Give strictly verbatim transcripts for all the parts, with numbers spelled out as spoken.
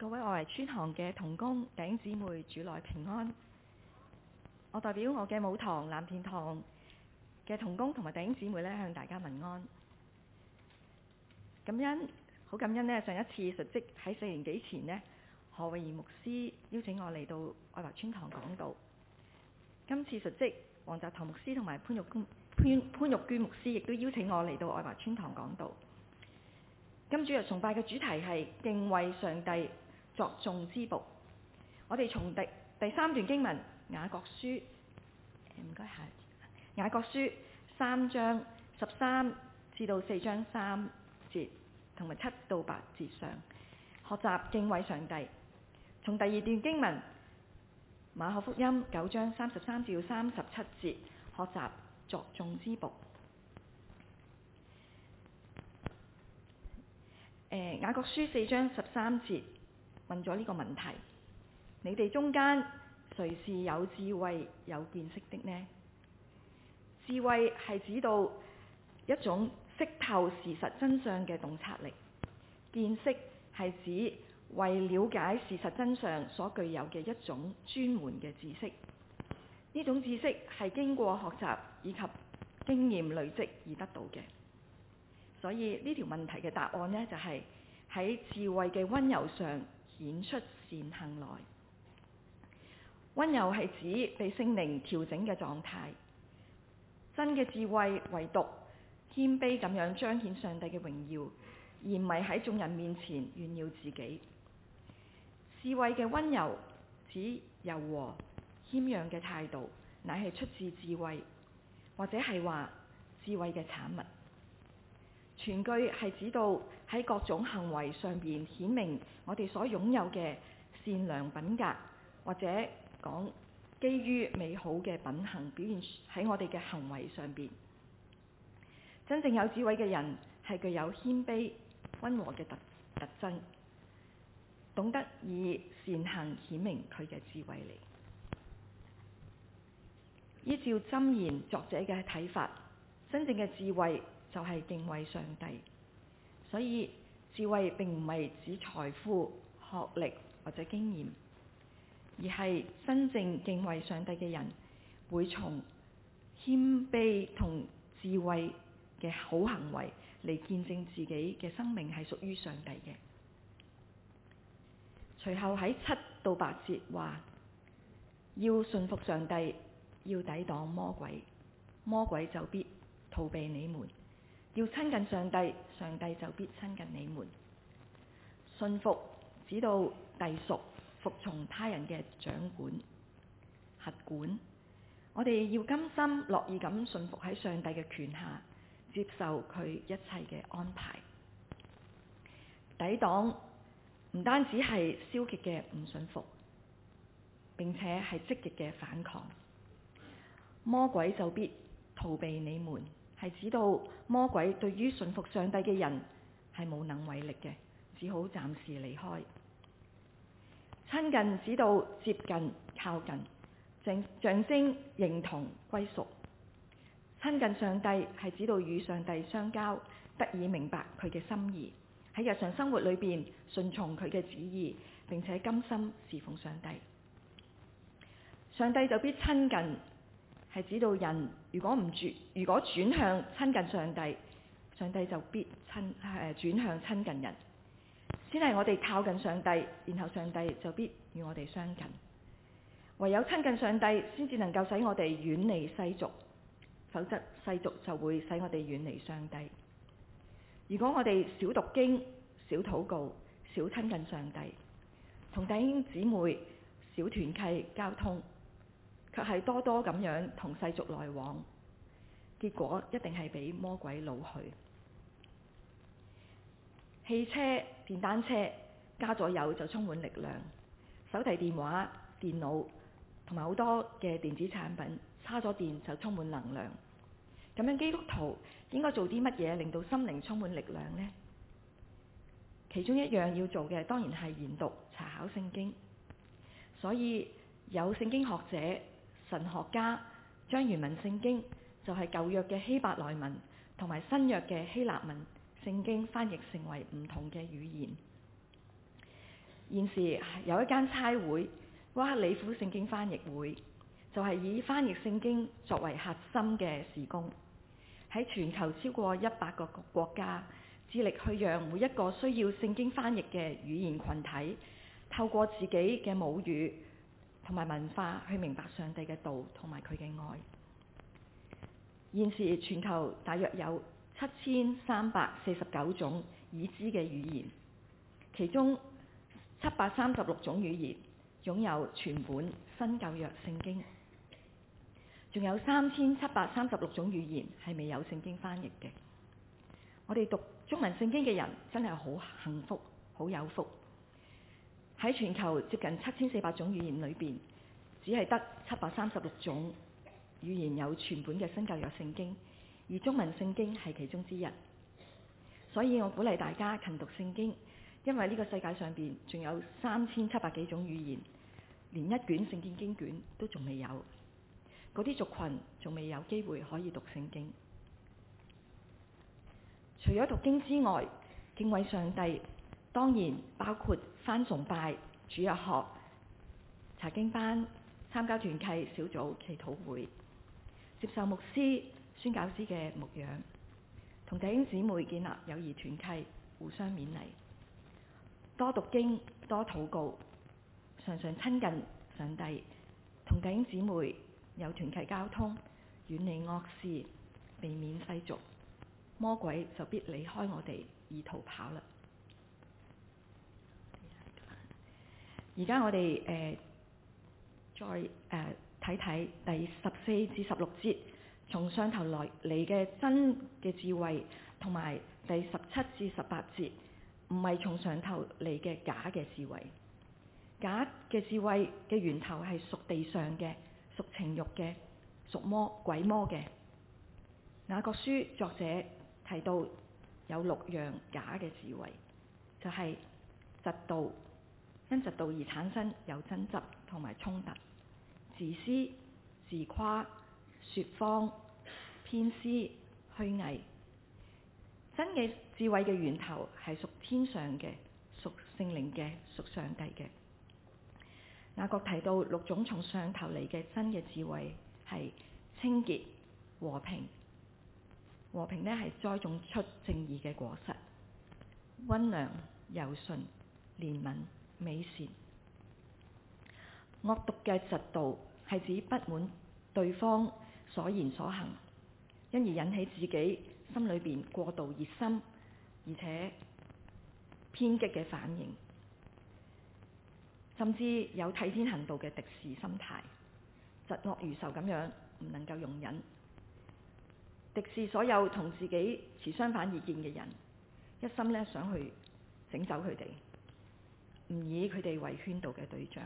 各位愛圍村堂嘅同工弟兄姊妹，主內平安。我代表我嘅母堂藍田堂嘅同工同埋弟兄姊妹咧，向大家問安。感恩，好感恩呢，上一次述職喺四年幾前呢，何慧儀牧師邀請我嚟到愛圍村堂講道。今次述職，黃澤棠牧師同埋潘玉潘潘玉娟牧師亦都邀請我嚟到愛圍村堂講道。今主日崇拜嘅主題係敬畏上帝，作眾之僕。我哋從第第三段經文雅各書，唔該下雅各書三章十三至到四章三節，同埋七到八節上學習敬畏上帝。從第二段經文馬可福音九章三十三至到三十七節學習作眾之僕。誒，雅各書四章十三節問咗呢個問題：你哋中間誰是有智慧有見識的呢？智慧係指到一種識透事實真相嘅洞察力，見識係指為了解事實真相所具有嘅一種專門嘅知識。呢種知識係經過學習以及經驗累積而得到嘅。所以呢條問題嘅答案呢，就係喺智慧嘅溫柔上顯出善行來。溫柔係指被聖靈調整嘅狀態。真嘅智慧唯獨謙卑咁樣彰顯上帝嘅榮耀，而唔係喺眾人面前炫耀自己。智慧嘅溫柔指柔和謙讓嘅態度，乃係出自智慧，或者係話智慧嘅產物。全句係指到喺各種行為上邊顯明我哋所擁有嘅善良品格，或者講基於美好嘅品行表現喺我哋嘅行為上邊。真正有智慧嘅人係具有謙卑溫和嘅特特徵，懂得以善行顯明佢嘅智慧嚟。依照箴言作者嘅睇法，真正嘅智慧就係敬畏上帝。所以智慧並唔係指財富、學歷或者經驗，而係真正敬畏上帝嘅人會從謙卑同智慧嘅好行為嚟見證自己嘅生命係屬於上帝嘅。隨後喺七到八節話，要順服上帝，要抵擋魔鬼，魔鬼就必逃避你們。要親近上帝，上帝就必親近你們。順服指到隸屬、服從他人嘅掌管、轄管。我哋要甘心樂意咁順服喺上帝嘅權下，接受佢一切嘅安排。抵擋唔單止係消極嘅唔順服，並且係積極嘅反抗。魔鬼就必逃避你們，係指到魔鬼對於順服上帝嘅人係無能為力嘅，只好暫時離開。親近指到接近、靠近，象象徵認同歸屬。親近上帝係指到與上帝相交，得以明白佢嘅心意，喺日常生活裏邊順從佢嘅旨意，並且甘心侍奉上帝。上帝就必親近，係指到人如果唔轉，如果轉向親近上帝，上帝就必親誒轉向親近人。先係我哋靠近上帝，然後上帝就必與我哋相近。唯有親近上帝，先至能夠使我哋遠離世俗，否則世俗就會使我哋遠離上帝。如果我哋少讀經、少禱告、少親近上帝，同弟兄姊妹少團契交通，卻係多多咁樣同世俗來往，結果一定係俾魔鬼擄去。汽車、電單車加咗油就充滿力量，手提電話、電腦同埋好多嘅電子產品叉咗電就充滿能量。咁樣基督徒應該做啲乜嘢令到心靈充滿力量呢？其中一樣要做嘅當然係研讀查考聖經。所以有聖經學者、神學家將原文聖經，就係舊約嘅希伯來文同埋新約嘅希臘文聖經翻譯成為唔同嘅語言。 現時有一間差會——屈克里夫聖經翻譯會，就係以翻譯聖經作為核心嘅事工，喺全球超過一百個國家，致力去讓每一個需要聖經翻譯嘅語言群體，透過自己嘅母語同埋文化去明白上帝嘅道同埋佢嘅愛。現時全球大約有七千三百四十九種已知嘅語言，其中七百三十六種語言擁有全本新舊約聖經，仲有三千七百三十六種語言係未有聖經翻譯嘅。我哋讀中文聖經嘅人真係好幸福，好有福。喺全球接近七千四百種語言裏邊，只係得七百三十六種語言有全本嘅新舊約聖經，而中文聖經係其中之一。所以我鼓勵大家勤讀聖經，因為呢個世界上邊仲有三千七百幾種語言，連一卷聖經經卷都仲未有，嗰啲族群仲未有機會可以讀聖經。除咗讀經之外，敬畏上帝當然包括返崇拜、主日學、查經班、參加團契小組、祈禱會，接受牧師、宣教師嘅牧養，同弟兄姊妹建立友誼團契，互相勉勵，多讀經、多禱告，常常親近上帝，同弟兄姊妹有團契交通，遠離惡事，避免世俗，魔鬼就必離開我哋而逃跑啦。而家我哋誒、呃、再誒睇睇第十四至十六節，從上頭來嚟嘅真嘅智慧，同埋第十七至十八節唔係從上頭嚟嘅假嘅智慧。假嘅智慧嘅源頭係屬地上嘅、屬情慾嘅、屬魔鬼魔嘅。雅各書作者提到有六樣假嘅智慧，就係嫉妒，因嫉妒而產生有爭執同埋衝突；自私、自誇、說謊、偏私、虛偽。真嘅智慧嘅源頭係屬天上嘅、屬聖靈嘅、屬上帝嘅。雅各提到六種從上頭嚟嘅真嘅智慧係清潔、和平。和平呢係栽種出正義嘅果實，溫良、柔順、憐憫、美善。惡毒嘅嫉妒係指不滿對方所言所行，因而引起自己心裏邊過度熱心，而且偏激嘅反應，甚至有替天行道嘅敵視心態，嫉惡如仇咁樣，唔能夠容忍。敵視所有同自己持相反意見嘅人，一心咧想去整走佢哋，唔以佢哋為圈導嘅對象。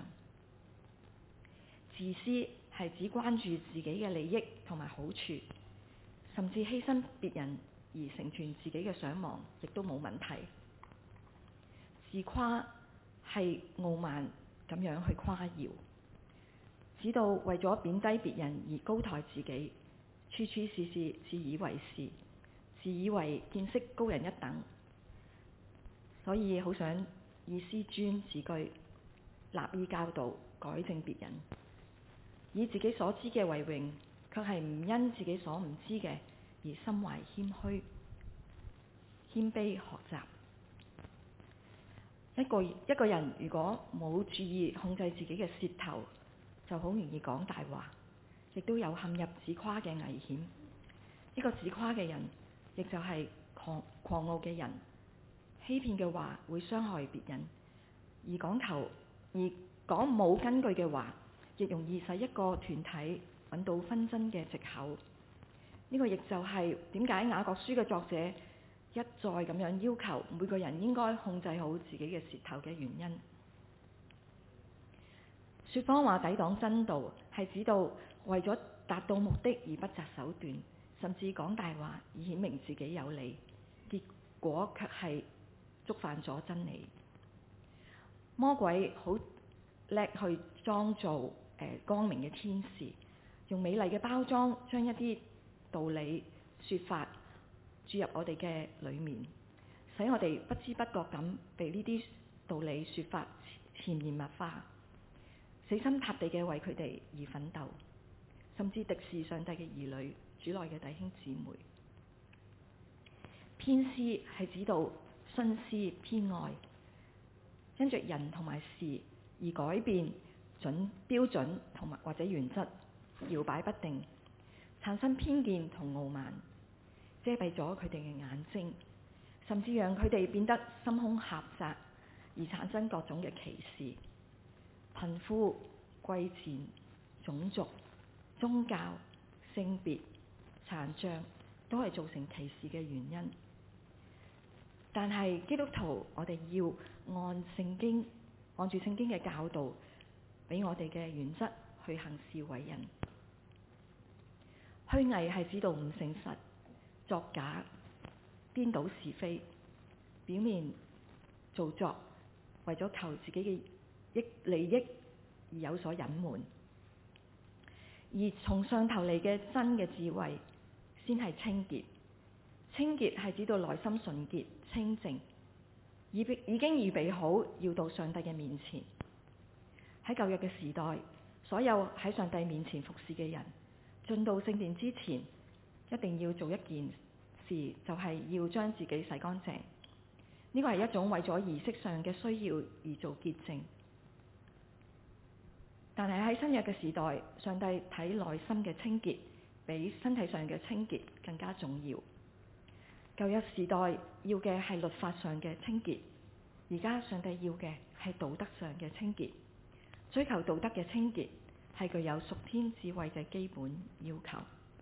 自私係指關注自己嘅利益同埋好處，甚至犧牲別人而成全自己嘅想望，亦都冇問題。自誇係傲慢咁樣去誇耀，指到為咗貶低別人而高抬自己，處處事事自以為是，自以為見識高人一等，所以好想以師尊自居，立意教導改正別人，以自己所知嘅為榮，卻係唔因自己所唔知嘅而心懷謙虛、謙卑學習。一個一個人如果冇注意控制自己嘅舌頭，就好容易講大話，亦都有陷入自誇嘅危險。呢個自誇嘅人，亦就係狂狂傲嘅人，欺騙嘅話會傷害別人，而講求而講冇根據嘅話，亦容易使一個團體揾到紛爭嘅藉口。呢個亦就係點解雅各書嘅作者一再咁樣要求每個人應該控制好自己嘅舌頭嘅原因。說謊話抵擋真道，係指到為咗達到目的而不擇手段，甚至講大話以顯明自己有理，結果卻係觸犯咗真理。魔鬼好叻去裝造誒、呃、光明嘅天使，用美麗嘅包裝將一啲道理說法注入我哋嘅裏面，使我哋不知不覺咁被呢啲道理說法潛移默化，死心塌地嘅為佢哋而奮鬥，甚至敵視上帝嘅兒女、主內嘅弟兄姊妹。偏私係指到徇私偏愛，因着人同埋事而改變準標準同埋或者原則，搖擺不定，產生偏見同傲慢，遮蔽咗佢哋嘅眼睛，甚至讓佢哋變得心胸狹窄，而產生各種嘅歧視。貧富、貴賤、種族、宗教、性別、殘障都係造成歧視嘅原因。但係基督徒，我哋要按聖經，按住聖經嘅教導，俾我哋嘅原則去行事為人。虛偽係指到唔誠實、作假、顛倒是非，表面做作，為咗求自己嘅益利益而有所隱瞞。而從上頭嚟嘅真嘅智慧，先係清潔。清潔係指到內心純潔、清淨，已已經預備好要到上帝嘅面前。喺舊約嘅時代，所有喺上帝面前服侍嘅人，進到聖殿之前，一定要做一件事，就係要將自己洗乾淨。呢個係一種為咗儀式上嘅需要而做潔淨。但係喺新約嘅時代，上帝睇內心嘅清潔，比身體上嘅清潔更加重要。舊約時代要嘅係律法上嘅清潔，而家上帝要嘅係道德上嘅清潔。追求道德嘅清潔係具有屬天智慧嘅基本要求。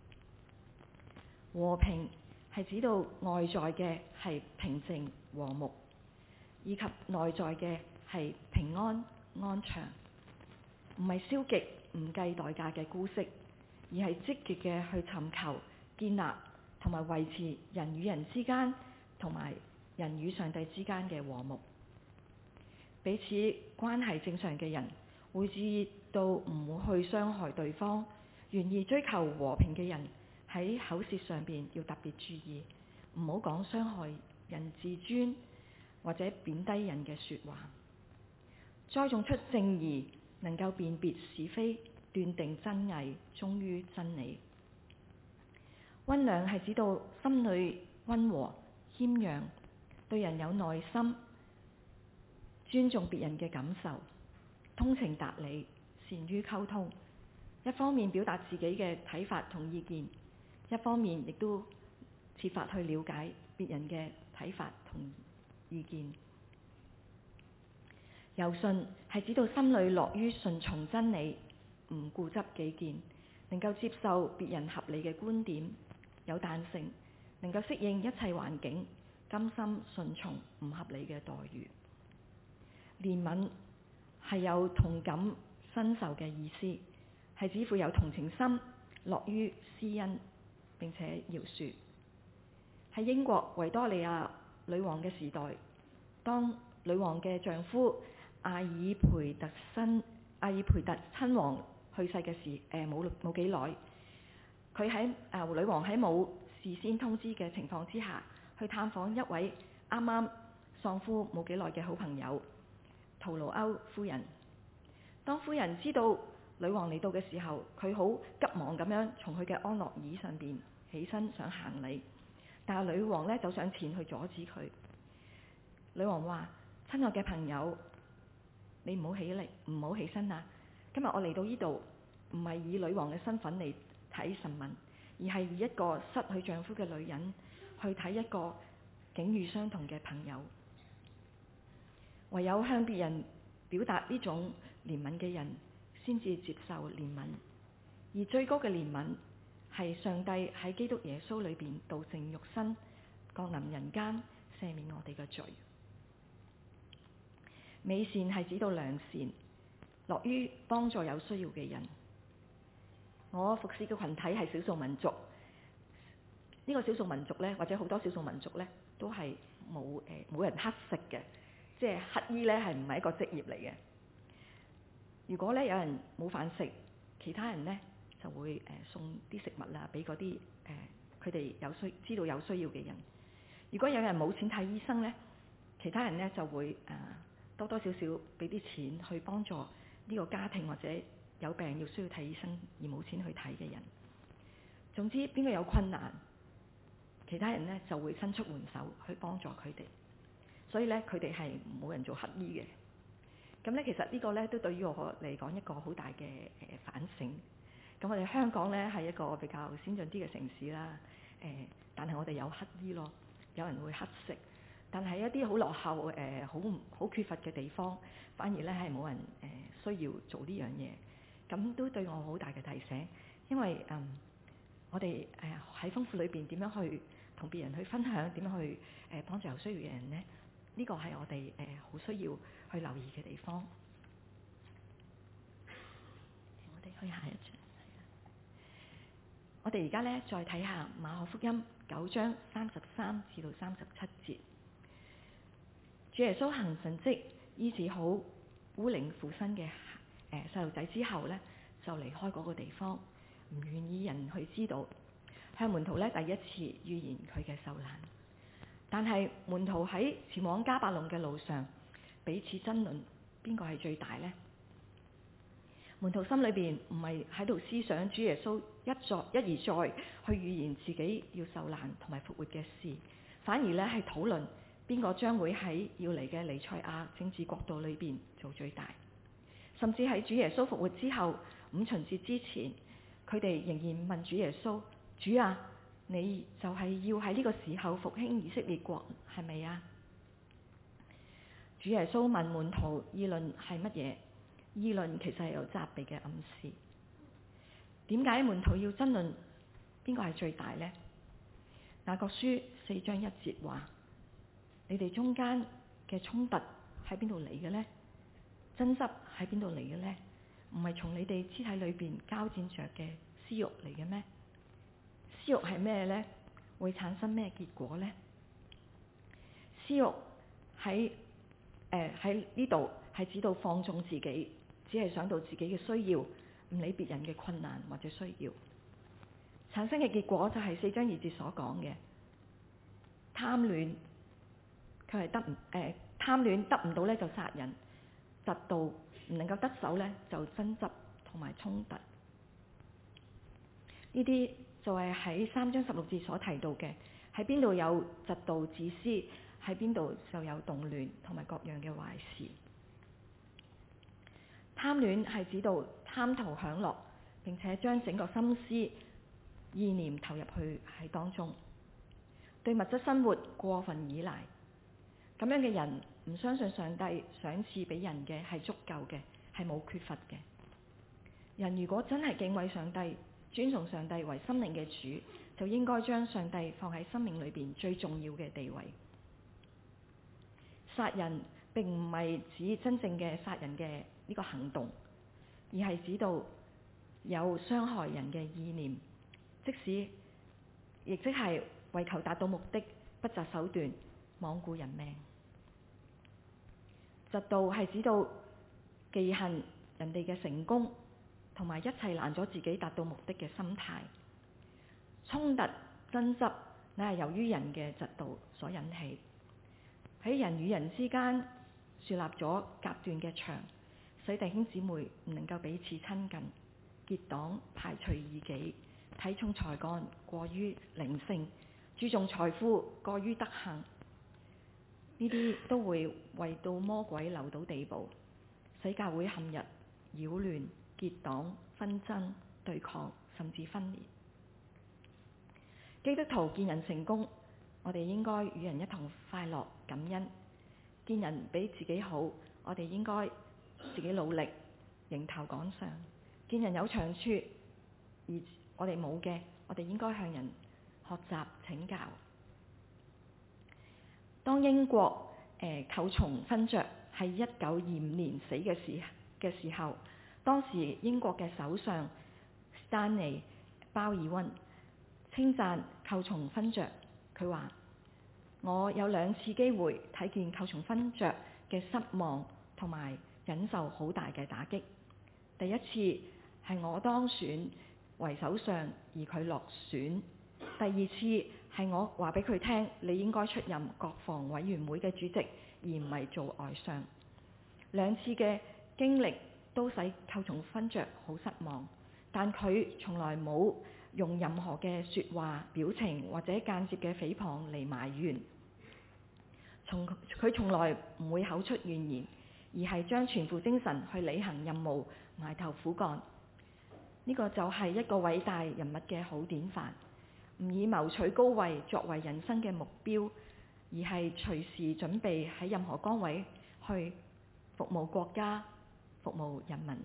和平係指到外在嘅係平靜和睦，以及內在嘅係平安安詳，唔係消極唔計代價嘅姑息，而係積極嘅去尋求建立同埋維持人與人之間同埋人與上帝之間嘅和睦。彼此關係正常嘅人會注意到唔會去傷害對方，願意追求和平嘅人喺口舌上邊要特別注意，唔好講傷害人自尊或者貶低人嘅說話。栽種出正義，能夠辨別是非，斷定真偽，忠於真理。溫良係指到心裏溫和謙讓，對人有耐心，尊重別人嘅感受，通情達理，善於溝通。一方面表達自己嘅睇法同意見，一方面亦都設法去了解別人嘅睇法同意見。柔順係指到心裏樂於順從真理，唔固執己見，能夠接受別人合理嘅觀點，有彈性，能夠適應一切環境，甘心順從唔合理嘅待遇。憐憫係有同感身受嘅意思，係指富有同情心，樂於施恩，並且饒恕。喺英國維多利亞女王嘅時代，當女王嘅丈夫阿爾培特新阿爾培特親王去世嘅時，誒冇冇幾耐，佢喺誒女王喺冇事先通知嘅情況之下，去探訪一位啱啱喪夫冇幾耐嘅好朋友圖盧歐夫人。當夫人知道女王嚟到嘅時候，佢好急忙咁樣從佢嘅安樂椅上邊起身想行禮，但係女王呢，走上前去阻止佢。女王話：親愛嘅朋友，你唔好起嚟，唔好起身啊！今日我嚟到呢度，唔係以女王嘅身份嚟睇詢問，而係以一個失去丈夫嘅女人去睇一個境遇相同嘅朋友。唯有向別人表達呢種憐憫嘅人，先至接受憐憫。而最高嘅憐憫係上帝喺基督耶穌裏邊道成肉身，降臨人間，赦免我哋嘅罪。美善係指到良善，樂於幫助有需要嘅人。我服侍嘅群體係少數民族，呢、這個少數民族呢，或者好多少數民族呢，都係冇誒冇人乞食嘅，即係乞衣呢係唔係一個職業嚟嘅。如果呢有人冇飯食，其他人呢就會誒送啲食物啦，俾嗰啲誒佢哋有需知道有需要嘅人。如果有人冇錢睇醫生呢，其他人呢就會誒多多少少俾啲錢去幫助呢個家庭或者有病要需要睇醫生而冇錢去睇嘅人。總之邊個有困難，其他人呢就會伸出援手去幫助佢哋。所以咧，佢哋係冇人做乞衣嘅。咁咧，其實呢個咧都對於我嚟講一個好大嘅誒反省。咁我哋香港咧係一個比較先進啲嘅城市啦。誒，但係我哋有乞衣咯，有人會乞食。但係一啲好落後誒、好好缺乏嘅地方，反而咧係冇人誒需要做呢樣嘢。咁都對我好大嘅提醒，因為嗯，我哋誒喺豐富裏邊點樣去同別人去分享，點樣去誒幫助有需要嘅人咧？呢、這個係我哋誒好需要去留意嘅地方。我哋去下一章。我哋而家咧再睇下馬可福音九章三十三至到三十七節。主耶穌行神蹟醫治好污靈附身嘅誒細路仔之後咧，就離開嗰個地方，唔願意人去知道。向門徒咧第一次預言佢嘅受難。但係門徒喺前往迦百農嘅路上，彼此爭論邊個係最大呢？門徒心裏邊唔係喺度思想主耶穌一再一而再去預言自己要受難同埋復活嘅事，反而咧係討論邊個將會喺要嚟嘅彌賽亞政治國度裏邊做最大。甚至喺主耶穌復活之後五旬節之前，佢哋仍然問主耶穌：主啊，你就係要喺呢個時候復興以色列國，係咪啊？主耶穌問門徒議論係乜嘢？議論其實係有責備嘅暗示。點解門徒要爭論邊個係最大呢？雅各書四章一節話：你哋中間嘅衝突喺邊度嚟嘅呢？爭執喺邊度嚟嘅呢？唔係從你哋肢體裏邊交戰着嘅私欲嚟嘅咩？私欲係咩呢？會產生咩結果呢？私欲喺誒喺呢度係指到放縱自己，只係想到自己嘅需要，唔理別人嘅困難或者需要。產生嘅結果就係四章二節所講嘅貪戀，佢係得唔誒貪戀得唔到咧就殺人，嫉妒唔能夠得手咧就爭執同埋衝突。呢啲就係喺三章十六節所提到嘅，喺邊度有嫉妒自私，喺邊度就有動亂同埋各樣嘅壞事。貪戀係指到貪圖享樂，並且將整個心思意念投入去喺當中，對物質生活過分依賴。咁樣嘅人唔相信上帝賞賜俾人嘅係足夠嘅，係冇缺乏嘅。人如果真係敬畏上帝，尊崇上帝為生命嘅主，就應該將上帝放喺生命裏邊最重要嘅地位。殺人並唔係指真正嘅殺人嘅呢個行動，而係指到有傷害人嘅意念，即使亦即係為求達到目的，不擇手段，罔顧人命。嫉妒係指到忌恨人哋嘅成功，同埋一切攔咗自己達到目的嘅心態。衝突爭執乃係由於人嘅嫉妒所引起，喺人與人之間樹立咗隔斷嘅牆，使弟兄姊妹唔能夠彼此親近，結黨排除異己，睇重才幹過於靈性，注重財富過於德行。呢啲都會為到魔鬼留到地步，使教會陷入擾亂、結黨、紛爭、對抗，甚至分裂。基督徒見人成功，我哋應該與人一同快樂感恩；見人比自己好，我哋應該自己努力迎頭趕上；見人有長處而我哋冇嘅，我哋應該向人學習請教。當英國誒寇松勳爵喺一九二五年死嘅時嘅時候，當時英國嘅首相斯丹尼鮑爾溫稱讚寇松勳爵，佢話：我有兩次機會睇見寇松勳爵嘅失望同埋忍受好大嘅打擊。第一次係我當選為首相而佢落選，第二次係我話俾佢聽，你應該出任國防委員會嘅主席，而唔係做外相。 兩次嘅經歷都使寇從勳爵好失望，但佢從來冇用任何嘅說話、表情或者間接嘅誹謗嚟埋怨。從佢從來唔會口出怨言，而係將全副精神去履行任務，埋頭苦幹。呢個就係一個偉大人物嘅好典範，唔以謀取高位作為人生嘅目標，而係隨時準備喺任何崗位去服務國家、服務人民。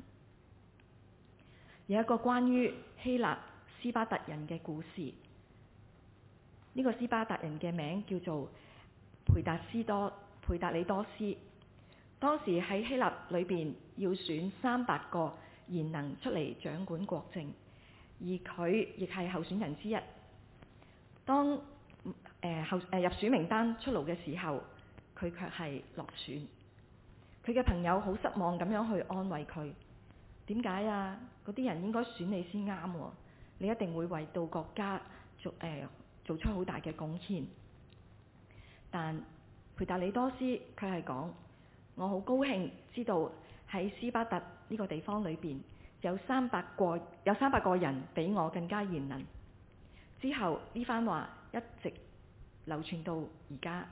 有一個關於希臘斯巴達人嘅故事，呢個斯巴達人嘅名叫做培達斯多培達里多斯。當時喺希臘裏邊要選三百個賢能出嚟掌管國政，而佢亦係候選人之一。當誒、呃、候誒、呃、入選名單出爐嘅時候，佢卻係落選。佢嘅朋友好失望咁樣去安慰佢：點解啊？嗰啲人應該選你先啱喎，你一定會為到國家做誒、呃、做出好大嘅貢獻。但培達里多斯佢係講：我好高興知道喺斯巴達呢個地方裏邊有三百個有三百個人比我更加賢能。之後呢番話一直流傳到而家。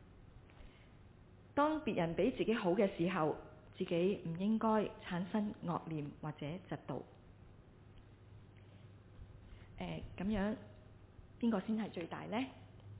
當別人比自己好嘅時候，自己唔應該產生惡念或者嫉妒。誒，咁樣邊個先係最大呢？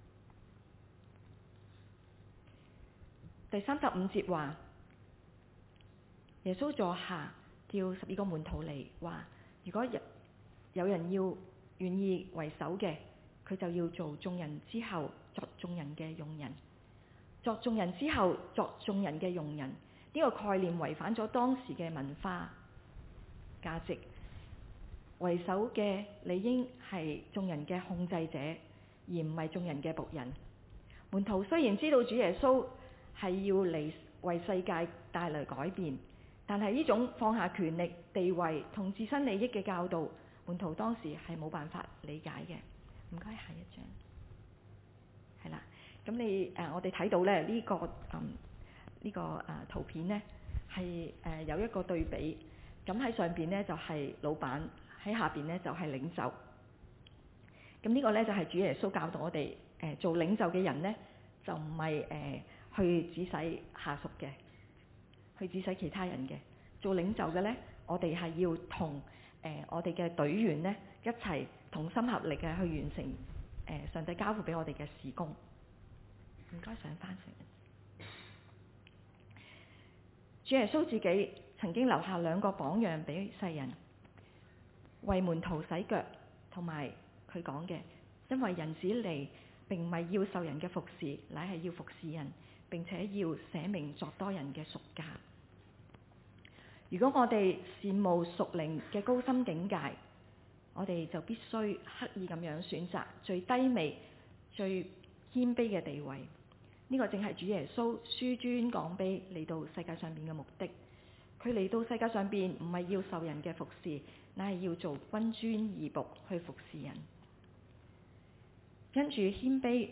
第三十五節話，耶穌坐下，叫十二個門徒嚟，話如果有人要願意為首嘅，佢就要做眾人之後作眾人嘅用人。作眾人之後作眾人嘅用人，呢個概念違反咗當時嘅文化價值。為首嘅理應係眾人嘅控制者，而唔係眾人嘅僕人。門徒雖然知道主耶穌係要嚟為世界帶來改變，但係呢種放下權力、地位同自身利益嘅教導，門徒當時係冇辦法理解嘅。唔該，下一張。係啦，咁你誒、呃，我哋睇到咧呢、這個嗯呢、這個誒、呃、圖片呢係誒、呃、有一個對比。咁喺上邊呢就係、是、老闆，喺下邊呢就係、是、領袖。咁呢個呢就係、是、主耶穌教導我哋誒、呃、做領袖嘅人呢，就唔係誒去指使下屬嘅，去指使其他人嘅。做領袖嘅呢，我哋係要同誒、呃、我哋嘅隊員呢一齊同心合力嘅去完成誒、呃、上帝交付俾我哋嘅事工。唔該，上翻成。主耶穌自己曾經留下兩個榜樣俾世人，為門徒洗腳，同埋佢講嘅，因為人子嚟並唔係要受人嘅服侍，乃係要服侍人，並且要捨命作多人嘅贖價。如果我哋羨慕屬靈嘅高深境界，我哋就必須刻意咁樣選擇最低微、最謙卑嘅地位。呢、這個正係主耶穌紆尊降卑嚟到世界上邊嘅目的。佢嚟到世界上邊唔係要受人嘅服侍，乃係要做君尊義僕去服侍人。跟住謙卑，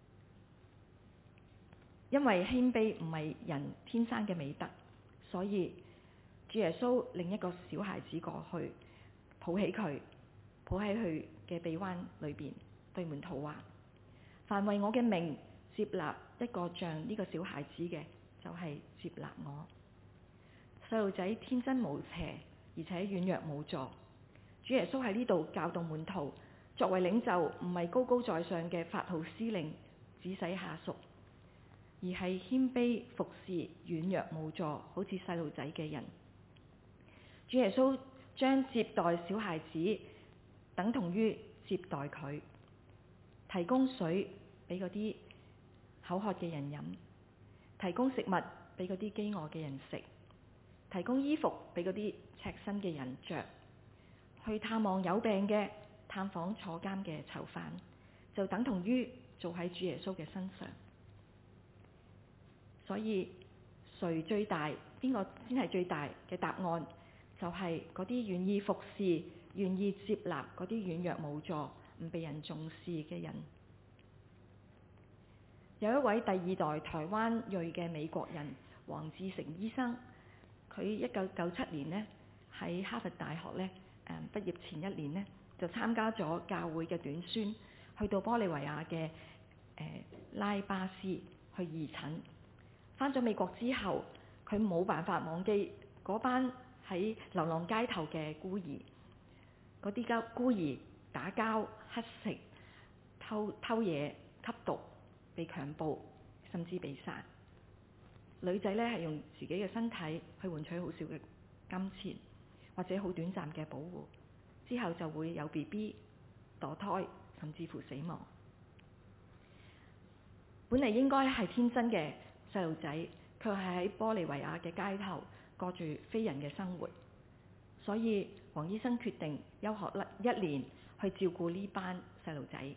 因為謙卑唔係人天生嘅美德，所以主耶穌令一個小孩子過去，抱起佢，抱喺佢嘅臂彎裏邊，對門徒話：凡為我嘅名接納一個像呢個小孩子嘅，就係、是、接納我。細路仔天真無邪，而且軟弱無助。主耶穌喺呢度教導門徒，作為領袖唔係高高在上嘅發號施令，指使下屬，而係謙卑服侍軟弱無助，好似細路仔嘅人。主耶穌將接待小孩子等同於接待佢，提供水俾嗰啲口渴嘅人飲，提供食物俾嗰啲飢餓嘅人食，提供衣服俾嗰啲赤身嘅人着，去探望有病嘅，探訪坐監嘅囚犯，就等同於做喺主耶穌嘅身上。所以誰最大，邊個先係最大嘅答案，就係嗰啲願意服侍、願意接納嗰啲軟弱無助、唔被人重視嘅人。有一位第二代台灣裔嘅美國人黃志成醫生。佢一九九七年呢喺哈佛大學呢誒畢業前一年呢，就參加咗教會嘅短宣，去到玻利維亞嘅誒拉巴斯去義診。返咗美國之後，佢冇辦法忘記嗰班喺流浪街頭嘅孤兒，嗰啲孤兒打交、乞食、偷偷嘢、吸毒、被強暴，甚至被殺。女仔呢係用自己嘅身體去換取好少嘅金錢，或者好短暫嘅保護，之後就會有 B B 墮胎，甚至乎死亡。本嚟應該係天真嘅細路仔，佢係喺玻利維亞嘅街頭過住非人嘅生活，所以黃醫生決定休學一年去照顧呢班細路仔。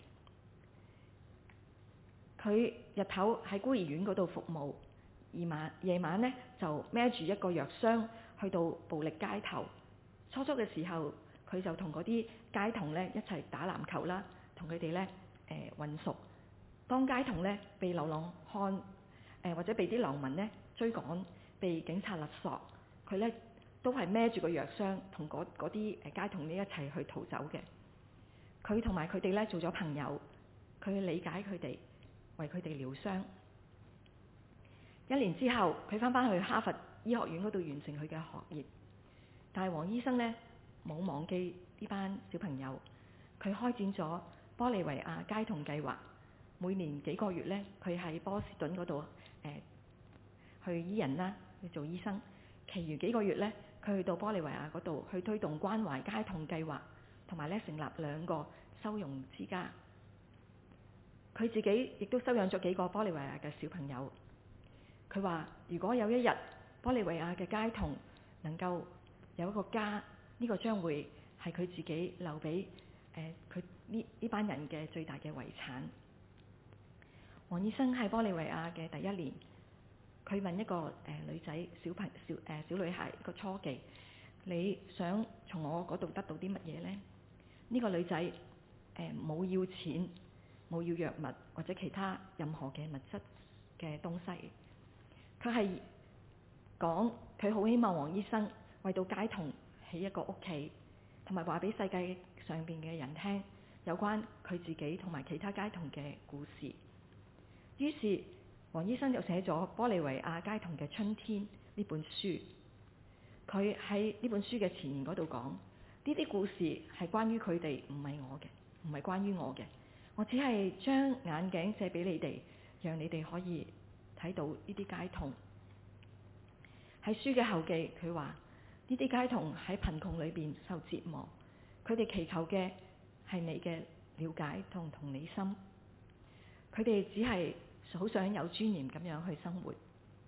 佢日頭喺孤兒院嗰度服務，夜晚夜晚呢就孭住一個藥箱去到暴力街頭。初初嘅時候，佢就同嗰啲街童呢一齊打籃球啦，同佢哋呢誒混熟。當街童呢被流浪漢誒、呃、或者被啲流民呢追趕，被警察勒索，佢呢都係孭住個藥箱同嗰啲誒街童呢一齊去逃走嘅。佢同埋佢哋呢做咗朋友，佢去理解佢哋，為佢哋療傷。一年之後，佢翻返去哈佛醫學院嗰度完成佢嘅學業。但係黃醫生呢冇忘記呢班小朋友，佢開展咗玻利維亞街童計劃。每年幾個月呢，佢喺波士頓嗰度誒去醫人啦，去做醫生。其餘幾個月呢，佢去到玻利維亞嗰度去推動關懷街童計劃，同埋咧成立兩個收容之家。佢自己亦都收養咗幾個玻利維亞嘅小朋友。佢話：如果有一日玻利維亞嘅街童能夠有一個家，呢個將會係佢自己留俾誒佢呢呢班人嘅最大嘅遺產。黃醫生喺玻利維亞嘅第一年，佢問一個誒、呃、女仔小朋小誒、呃、小女孩一個初級，你想從我嗰度得到啲乜嘢呢？呢、呢個女仔誒冇要錢，冇要藥物或者其他任何嘅物質嘅東西。佢係講佢好希望黃醫生為到街童起一個屋企，同埋話俾世界上邊嘅人聽有關佢自己同埋其他街童嘅故事。於是黃醫生就寫咗《玻利維亞街童嘅春天》呢本書。佢喺呢本書嘅前言嗰度講，呢啲故事係關於佢哋，唔係我嘅，唔係關於我嘅。我只係將眼鏡借俾你哋，讓你哋可以睇到呢啲街童。喺書嘅後記，佢話呢啲街童喺貧窮裏邊受折磨，佢哋祈求嘅係你嘅了解同同理心。佢哋只係好想有尊嚴咁樣去生活。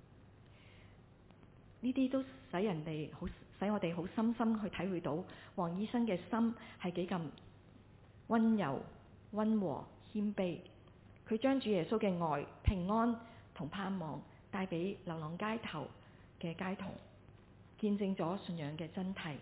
呢啲都使人哋好，使我哋好深深去體會到黃醫生嘅心係幾咁溫柔、溫和、謙卑。佢將主耶穌嘅愛、平安同盼望帶俾流浪街頭嘅街童，見證咗信仰嘅真諦。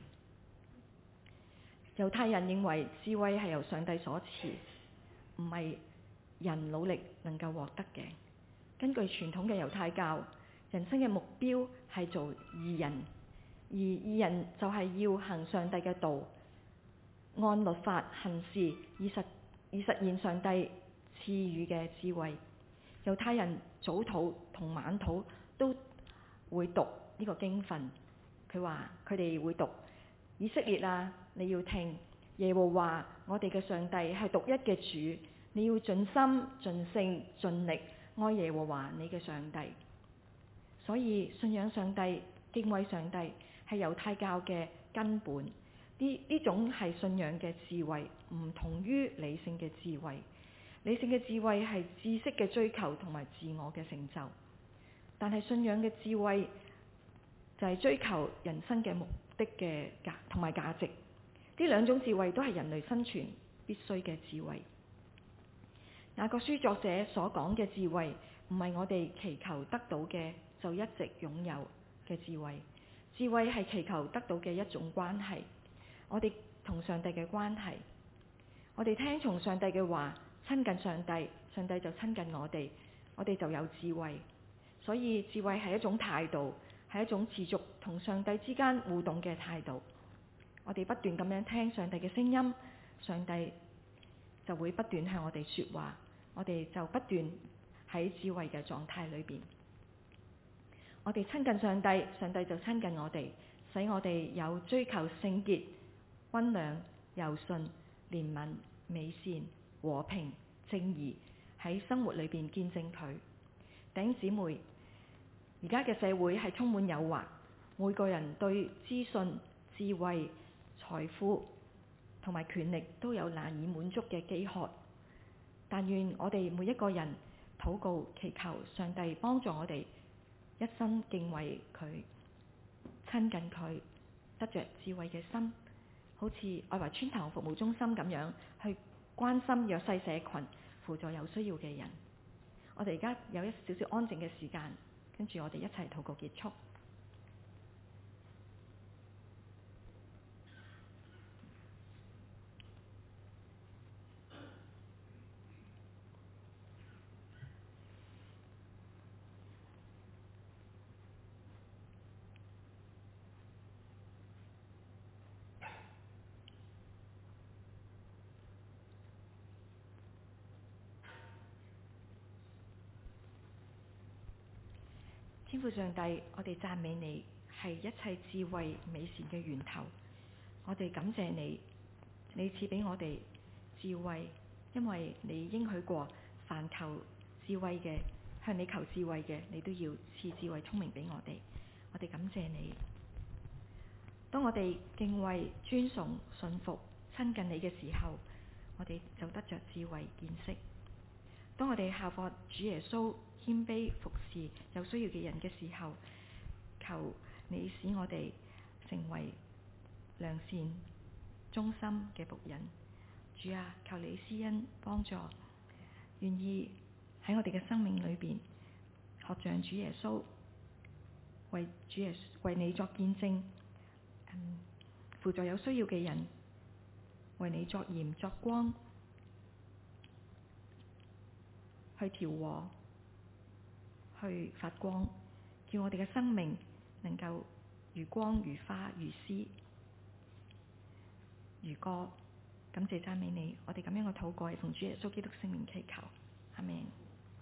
猶太人認為智慧係由上帝所賜，唔係人努力能夠獲得嘅。根據傳統嘅猶太教，人生嘅目標係做義人，而義人就係要行上帝嘅道，按律法行事，以實以實現上帝賜予嘅智慧。猶太人早禱同晚禱都會讀呢個經訓。佢話佢哋會讀：以色列啊，你要聽，耶和華我哋嘅上帝係獨一嘅主，你要盡心盡性盡力愛耶和華你嘅上帝。所以信仰上帝、敬畏上帝係猶太教嘅根本。呢呢種係信仰嘅智慧，唔同於理性嘅智慧。理性嘅智慧係知識嘅追求同埋自我嘅成就，但係信仰嘅智慧就係追求人生嘅目的嘅價同埋價值。呢兩種智慧都係人類生存必須嘅智慧。雅各書作者所講嘅智慧，唔係我哋祈求得到嘅就一直擁有嘅智慧。智慧係祈求得到嘅一種關係，我哋同上帝嘅關係。我哋聽從上帝嘅話，親近上帝，上帝就親近我哋，我哋就有智慧。 所以智慧係一種態度，係一種持續同上帝之間互動嘅態度。我哋不斷咁樣聽上帝嘅聲音，上帝就會不斷向我哋說話，我哋就不斷喺智慧嘅狀態裏邊。我哋親近上帝，上帝就親近我哋，使我哋有追求聖潔、溫良、柔順、憐憫、美善、和平、正義，喺生活裏邊見證佢。弟兄姊妹，而家嘅社會係充滿誘惑，每個人對資訊、智慧、財富同埋權力都有難以滿足嘅飢渴。但願我哋每一個人禱告祈求上帝幫助我哋一生敬畏佢，親近佢，得着智慧嘅心，好似愛華村堂服務中心咁樣去關心弱勢社群，輔助有需要嘅人。我哋而家有一少少安靜嘅時間，跟住我哋一齊禱告結束。天父上帝，我哋讚美你，係一切智慧美善嘅源頭。我哋感謝你，你賜俾我哋智慧，因為你應許過，凡求智慧嘅，向你求智慧嘅，你都要賜智慧聰明俾我哋。我哋感謝你。當我哋敬畏、尊崇、信服、親近你嘅時候，我哋就得着智慧見識。當我哋效法主耶穌，謙卑服侍有需要嘅人嘅時候，求你使我哋成為良善忠心嘅僕人。主啊，求你施恩幫助，願意喺我哋嘅生命裏邊學像主耶穌，為主耶穌為你作見證，嗯，輔助有需要嘅人，為你作鹽作光，去調和，去發光，叫我哋嘅生命能夠如光如花如絲如歌。感謝讚美你，我哋咁樣嘅禱告係奉主耶穌基督聖名祈求，阿們。